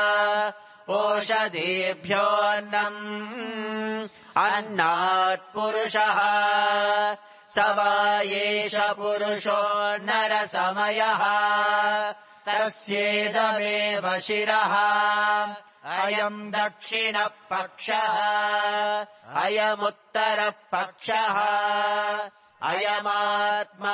ओषधीभ्योऽन्नम् अन्नात् पुरुषः स वा एष पुरुषो नरसमयः तस्येदमेव शिरः अयम् दक्षिणः पक्षः अयमुत्तरः पक्षः अयमात्मा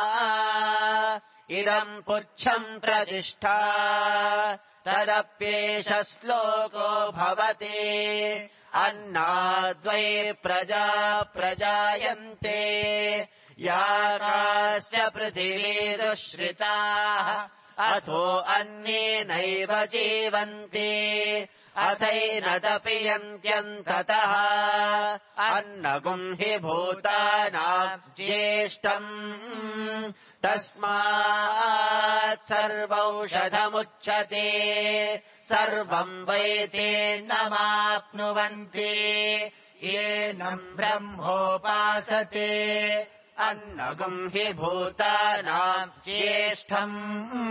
इदम् पुच्छम् प्रतिष्ठा तदप्येष श्लोको भवति अन्नाद्वै प्रजा प्रजायन्ते याकाश्च पृथिवीरुश्रिताः अथो अन्येनैव जीवन्ति अथैनदपियन्त्यन्ततः अन्नगुम् हि भूतानाम् ज्येष्ठम् तस्मात् सर्वौषधमुच्यते सर्वम् वैतेन्नमाप्नुवन्ति येनम् ब्रह्मोपासते अन्नगुम् हि भूतानाम् ज्येष्ठम्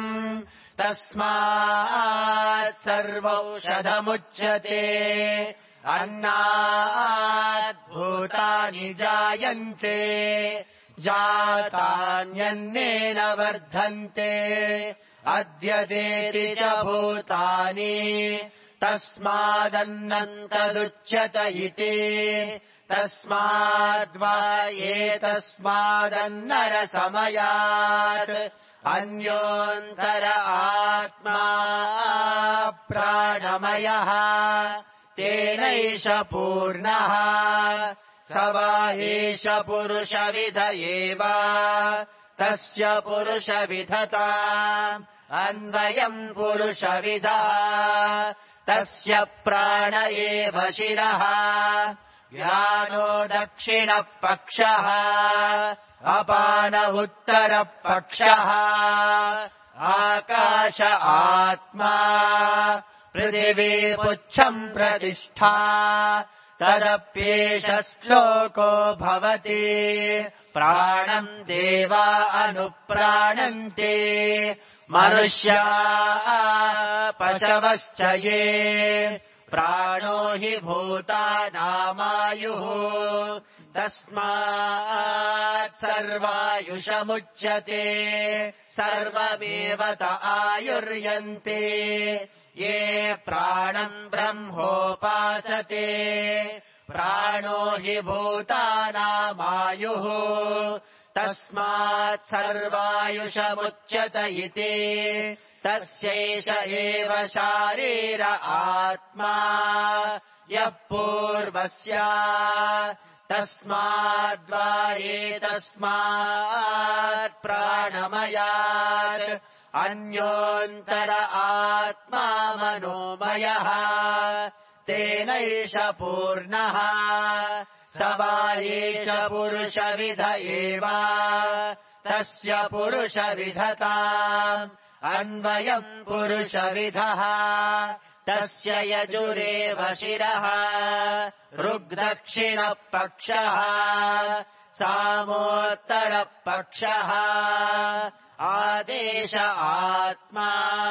तस्मात् सर्वौषधमुच्यते अन्नात् भूतानि जायन्ते जातान्यन्नेन वर्धन्ते अद्यतेति च भूतानि तस्मादन्नम् तदुच्यत इति तस्माद्वा एतस्मादन्नरसमयात् अन्योऽन्तर आत्मा प्राणमयः तेनैष पूर्णः स वा एष पुरुषविध एव तस्य पुरुषविधता अन्वयम् पुरुषविदः तस्य प्राण एव शिरः व्यानो दक्षिणः पक्षः अपान उत्तरः पक्षः आकाश आत्मा पृथिवी पुच्छम् प्रतिष्ठा तदप्येष श्लोको भवति प्राणम् देवा अनुप्राणन्ते मनुष्या पशवश्च ये प्राणो हि भूतानामायुः तस्मात् सर्वायुषमुच्यते सर्वमेव त आयुर्यन्ते ये प्राणम् ब्रह्मोपासते प्राणो हि भूतानामायुः तस्मात् सर्वायुषमुच्यत इति तस्यैष एव शारीर आत्मा यः पूर्वस्य तस्माद्वा एतस्मात् प्राणमयात् अन्योऽन्तर आत्मा मनोमयः तेनैष पूर्णः स वा एष पुरुषविध एव तस्य पुरुषविधता अन्वयम् पुरुषविधः तस्य यजुरेव शिरः ऋग्दक्षिणः पक्षः सामोत्तरः पक्षः आदेश आत्मा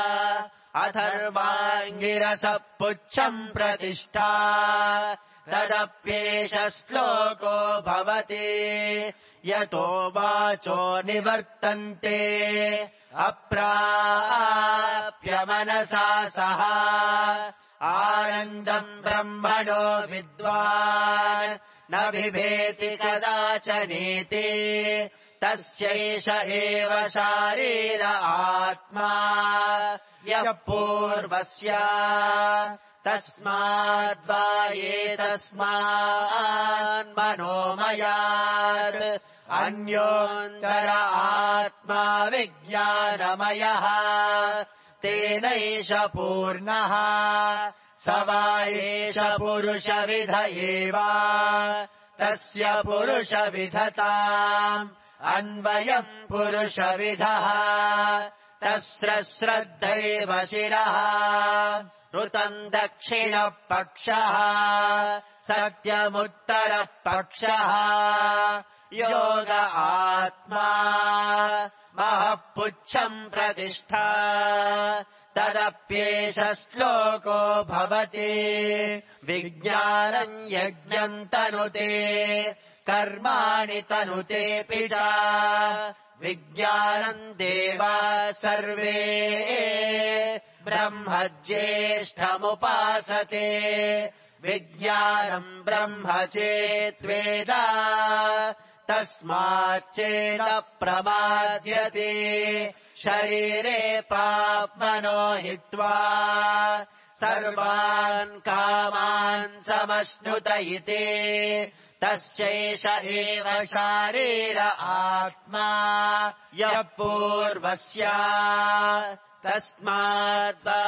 अथर्वाङ्गिरसः पुच्छम् प्रतिष्ठा तदप्येष श्लोको भवति यतो वाचो निवर्तन्ते अप्राप्य मनसा सह आनन्दम् ब्रह्मणो विद्वान् न बिभेति कदाचनेति तस्यैष एव शारीर आत्मा यः पूर्वस्य तस्माद्वा एतस्मान्मनोमयात् अन्योऽन्तर आत्मा विज्ञानमयः तेनैष पूर्णः स वा एष पुरुषविध एव तस्य पुरुषविधताम् अन्वयम् पुरुषविधः तस्य श्रद्धैव शिरः ऋतम् दक्षिणपक्षः सत्यमुत्तरः पक्षः योग आत्मा महःपुच्छम् प्रतिष्ठा तदप्येष श्लोको भवति विज्ञानम् यज्ञम् तनुते कर्माणि तनुतेऽपि च विज्ञानम् देवा सर्वे ब्रह्म ज्येष्ठमुपासते विज्ञानम् ब्रह्म चेद्वेद तस्माच्चेन प्रमाद्यते शरीरे पाप्मनो हित्वा सर्वान् कामान् समश्नुत इति तस्यैष एव शारीर आत्मा यः पूर्वस्य तस्माद्वा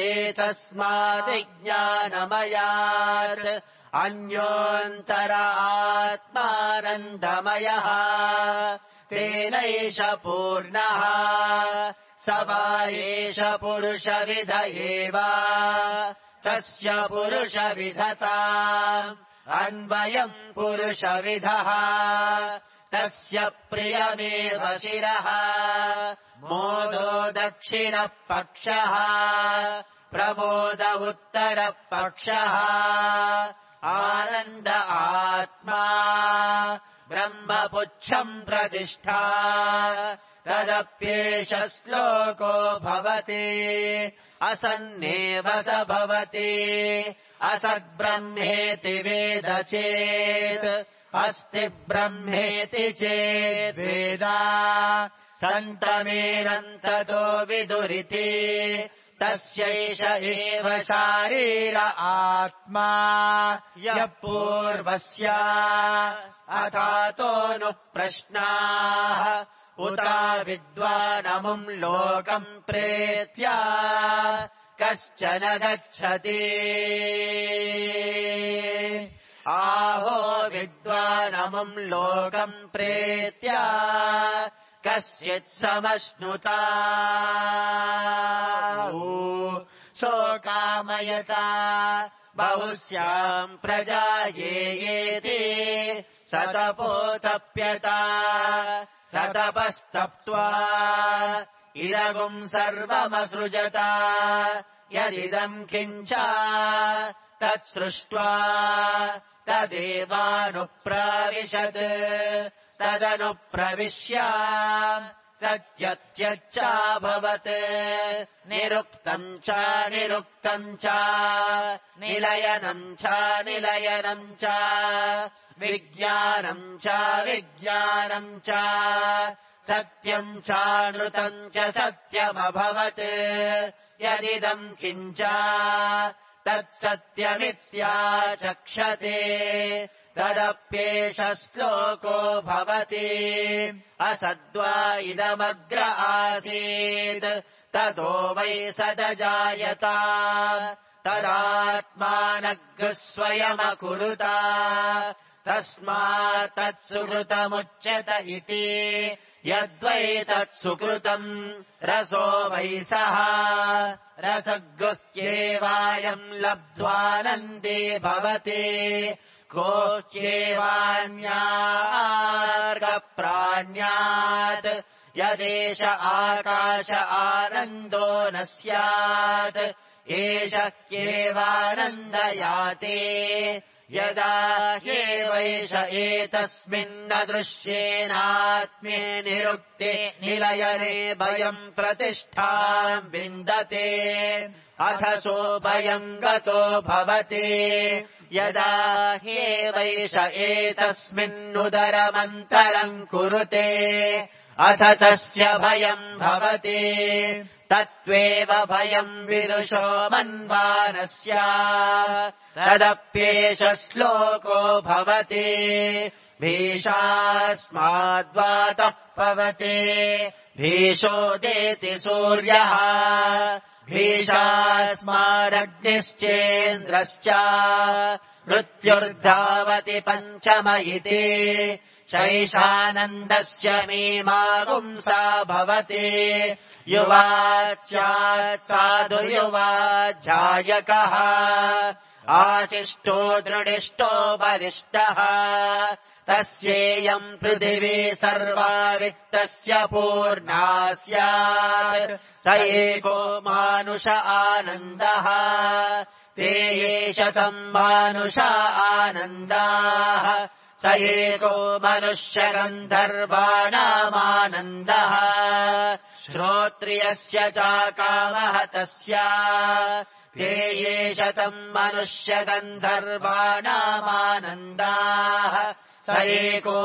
एतस्माद्विज्ञानमयात् अन्योऽन्तर आत्मानन्दमयः तेनैष पूर्णः स वा एष पुरुषविध एव तस्य पुरुषविधताम् अन्वयम् पुरुषविधः तस्य प्रियमेव शिरः मोदो दक्षिणः पक्षः प्रमोद उत्तरः पक्षः आनन्द आत्मा ब्रह्मपुच्छम् प्रतिष्ठा तदप्येष श्लोको भवति असन्नेव स भवति असद्ब्रह्मेति वेद चेत् अस्ति ब्रह्मेति चेद्वेद सन्तमेनन्ततो विदुरिति तस्यैष एव शारीर आत्मा यः पूर्वस्य अथातोऽनुः प्रश्नाः उता विद्वानमुम् लोकम् प्रेत्य कश्चन गच्छति आहो विद्वानमुम् लोकम् प्रेत्य कश्चित् समश्नुता शोकामयता बहुस्याम् प्रजायेति सतपोतप्यता सतपस्तप्त्वा इदगुम् सर्वमसृजत यदिदम् किञ्च तत्सृष्ट्वा तदेवानुप्राविशत् तदनुप्रविश्य सत्यत्यच्चाभवत् निरुक्तम् च निरुक्तम् च निलयनम् च निलयनम् च विज्ञानम् च विज्ञानम् च सत्यम् चानृतम् च सत्यमभवत् यदिदम् किञ्च तत्सत्यमित्याचक्षते तदप्येष श्लोको भवति असद्वा इदमग्र आसीत् ततो वै सदजायत तदात्मानग् स्वयमकुरुत तस्मात् तत्सुकृतमुच्यत इति यद्वै तत्सुकृतम् रसो वै सः रसगुह्येवायम् लब्ध्वानन्दे भवति कोह्येवान्यार्गप्राण्यात् यदेष आकाश आनन्दो न स्यात् एष ह्येवानन्दयाते यदा ह्येवैष एतस्मिन्न दृश्येनात्मे निरुक्ते निलयने भयम् प्रतिष्ठाम् विन्दते अथ सोऽभयम् गतो भवति यदा ह्येवैष एतस्मिन्नुदरमन्तरम् कुरुते अथ तस्य भयम् भवति तत्त्वेव भयम् विदुषो मन्वानस्य तदप्येष श्लोको भवति भीषास्माद्वातः पवते भीषोदेति सूर्यः भीषास्मादग्निश्चेन्द्रश्च मृत्युर्धावति पञ्चम इति शैषानन्दस्य मीमागुंसा भवति युवात् स्यात् साधु युवाज्जायकः आशिष्टो दृढिष्टो बलिष्ठः तस्येयम् पृथिवी सर्वा वित्तस्य पूर्णा स्यात् स एको मानुष आनन्दः ते ये शतम् मानुष आनन्दाः स एको मनुष्यगन्धर्वाणामानन्दः श्रोत्रियस्य चाकामः तस्य ते ये शतम् मनुष्यगन्धर्वाणामानन्दाः स एको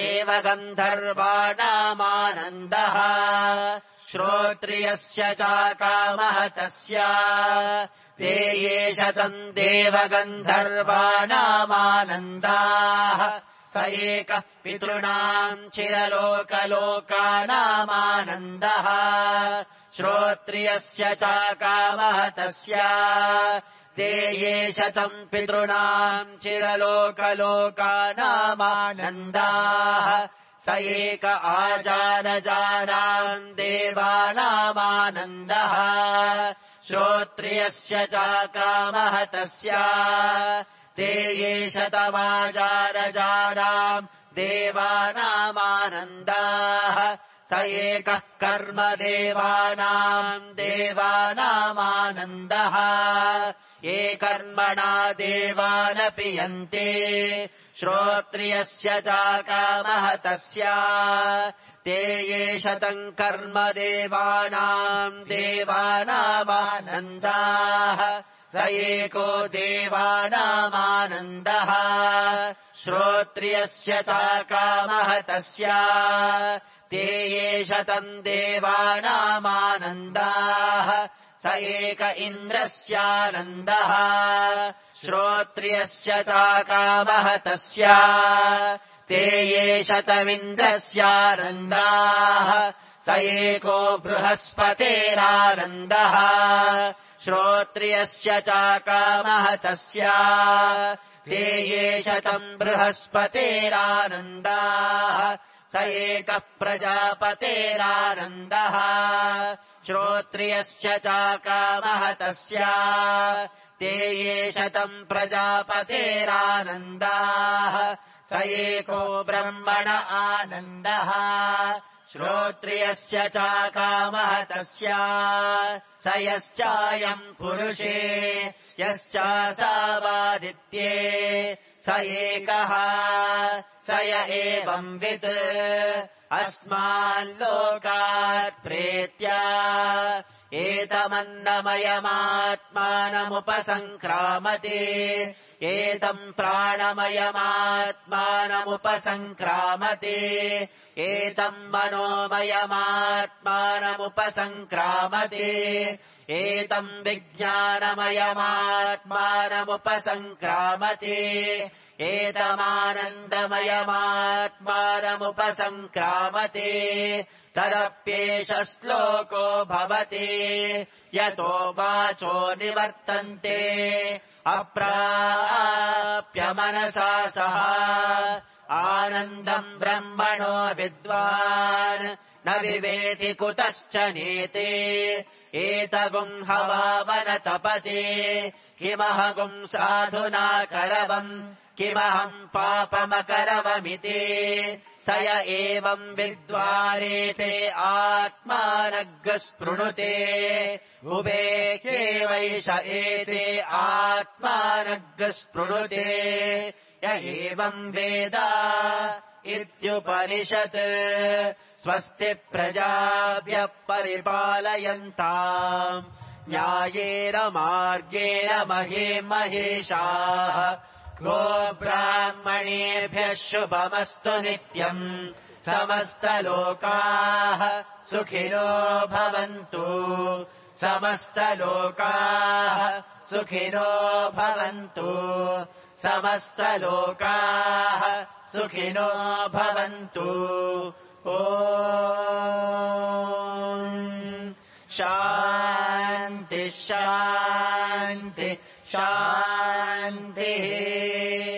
देवगन्धर्वाणामानन्दः श्रोत्रियस्य चाकामः तस्य ते ये शतम् देवगन्धर्वाणामानन्दाः स एकः पितॄणाम् चिरलोकलोकानामानन्दः श्रोत्रियस्य चाकामः तस्य ते ये शतम् पितॄणाम् चिरलोकलोकानामानन्दाः स एक आजानजानाम् देवानामानन्दः श्रोत्रियस्य चाकामः तस्य ते ये शतमाजानजानाम् देवानामानन्दाः स एकः कर्म देवानाम् देवानामानन्दः ये कर्मणा देवानपि यन्ते श्रोत्रियस्य चाकामः तस्य ते ये शतम् कर्म देवानाम् देवानामानन्दाः स एको देवानामानन्दः श्रोत्रियस्य चाकामः तस्य ते ये शतम् देवानामानन्दाः स एक इन्द्रस्यानन्दः श्रोत्रियस्य चाकामः तस्य ते ये शतमिन्द्रस्यानन्दाः स एको बृहस्पतेरानन्दः श्रोत्रियस्य चाकामः तस्य ते ये शतम् बृहस्पतेरानन्दाः स एकः प्रजापतेरानन्दः श्रोत्रियस्य चाकामः तस्य ते ये शतम् प्रजापतेरानन्दाः स एको ब्रह्मण आनन्दः श्रोत्रियस्य चाकामः तस्य स यश्चायम् पुरुषे यश्चासावादित्ये स एकः स य एवंवित् अस्माल्लोकात् प्रेत्य एतमन्नमयमात्मानमुपसङ्क्रामते एतम् प्राणमयमात्मानमुपसङ्क्रामते एतम् मनोमयमात्मानमुपसङ्क्रामते एतम् विज्ञानमयमात्मानमुपसङ्क्रामते एतमानन्दमयमात्मानमुपसङ्क्रामते तदप्येष श्लोको भवति यतो वाचो निवर्तन्ते अप्राप्य मनसा सह आनन्दम् ब्रह्मणो विद्वान् न विवेति कुतश्च नेते एतगुम् हवावनतपते किमहगुम् साधुना करवम् किमहम् पापमकरवमिति स य एवम् विद्वारेते आत्मानग्स्पृणुते उभेक्येवैष एते आत्मानग्स्पृणुते य एवम् वेद इत्युपनिषत् स्वस्ति प्रजाभ्यः परिपालयन्ताम् न्यायेन मार्गेण महेशाः गोब्राह्मणेभ्यः शुभमस्तु नित्यम् समस्तलोकाः सुखिनो भवन्तु समस्तलोकाः सुखिनो भवन्तु समस्तलोकाः सुखिनो भवन्तु ॐ शान्ति शान्ति शान्तिः